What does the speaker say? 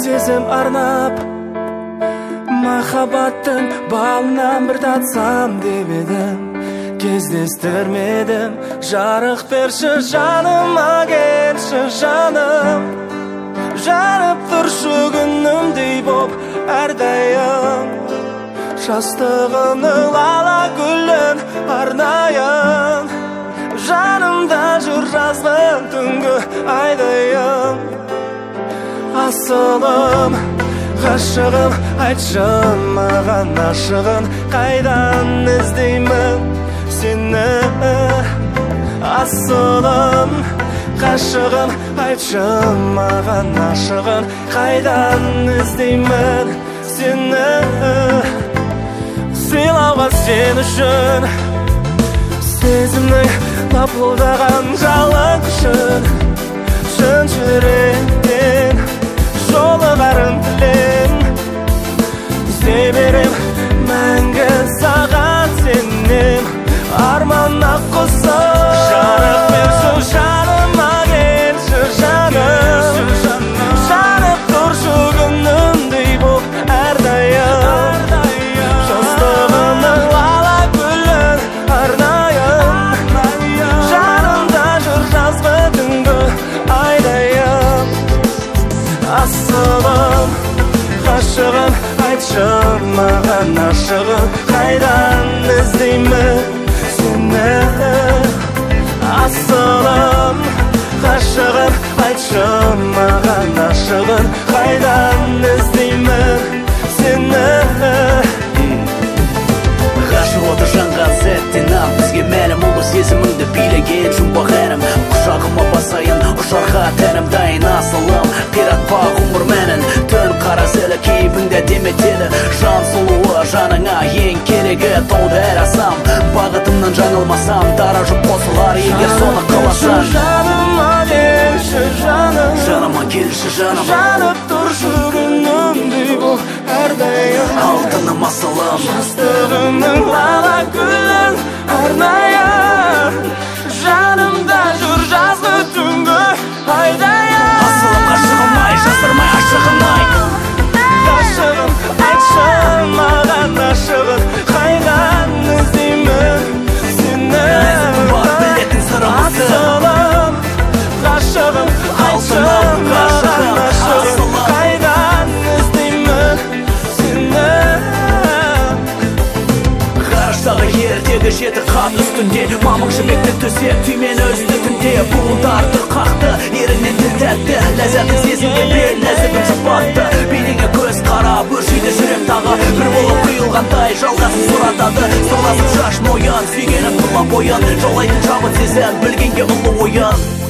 сезім арнап, махаббаттың балынан бір татсам деп едім. Кездестірмедім, жарық берші жаныма, келші жаным. Жанып тұршы күнімдей боп әрдайым, жастығының лала гүлін арнайын. Жанымда жүр жазғы түнгі айдайым. Асылым, ғашығым, айтшы маған ашығын, қайдан іздеймін сені. Асылым, ғашығым, айтшы маған ашығын, қайдан іздеймін сені. Сыйлауға сен үшін сезімнің лапылдаған жалын күшін, шын жүректен жолығарын тілем. Іздей берем мәңгі саған сенем, арман ақ құсым. Жарық берші жаныма, келші жаным. Жанып тұршы күнімдей боп әрдайым, жастығының лала гүлін арнайын. Жанымда жүр жазғы түнгі айдайым. Асылым, ғашығым, айтшы маған ашығын, қайдан іздеймін сені. Асылым, ғашығым, айтшы маған ашығын, қайдан іздеймін сені. Ғашық оты жанған сәттен ақ, бізге мәлім ұлы сезіміңді билеген жұмбақ әрім. Құшағыма басайын, ұшарға тәнім дайын. Асылым, қиратпа ғұмыр мәнін, түн қара зілі кейпіңді деметеді. Жан сұлуы жаныңа ең керегі, тауды әр асам. Бағытымнан жаңылмасам, дара жұп қосылар егер соны қаласам. Жаныма келші жаным, жаныма келші жаным. жанып тұршы күнімдей боп әрдайым, алтыным асылым. жастығының лала гүлін арнайын. Жанымда жүр жазғы түнгі айдайын. Асылым, ғашығым ай, жасырмай ашығын ай. Ғашығым, айтшы маған ашығын, қайдан іздеймін сені. Бар білетін сырымызды. Асылым, ғашығым, айтшы маған ашығын, қайдан іздеймін сені. Ғарыштағы ертегі жеті қат үстінде, мамық жібекті төсек түймені өзді түнде. Буылдарды қақты, ерінен тіл тәтті, ләззатын сезімге бел нәзігім жұпатты. Бейнеңе көз қарап, өршиді жүрек тағы, бір болып құйылғандай жалғасын сұратады. Сырласып шаш мойын, сүйгенім тұла бойын, жаулайтын жабыт сезім, білгенге ұлы ойын.